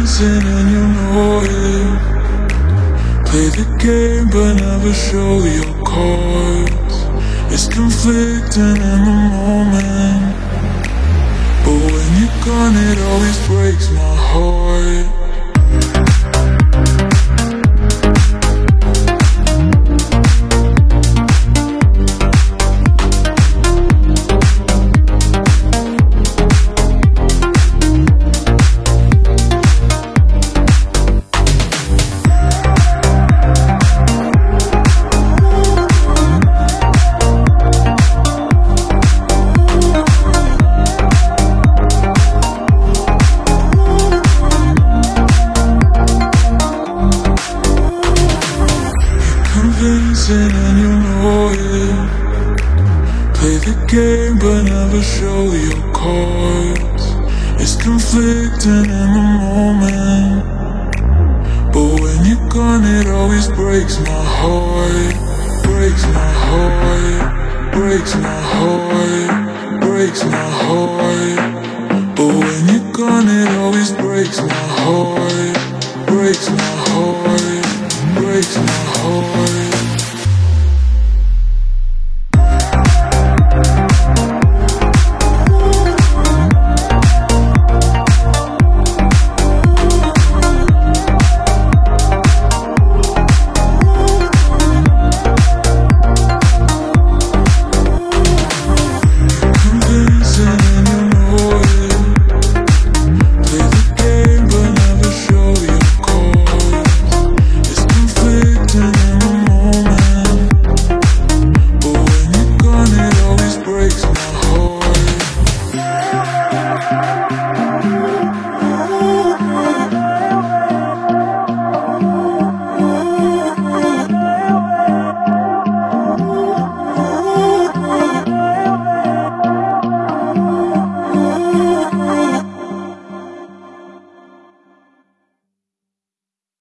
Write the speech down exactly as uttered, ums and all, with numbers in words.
convincing and you know it. Play the game but never show your cards. It's conflicting in the moment, but when you're gone it always breaks my heart. Convincing and you know it. Play the game but never show your cards. It's conflicting in the moment, but when you're gone it always breaks my heart. Breaks my heart, breaks my heart, breaks my heart. But when you're gone it always breaks my heart. Breaks my heart, breaks my heart.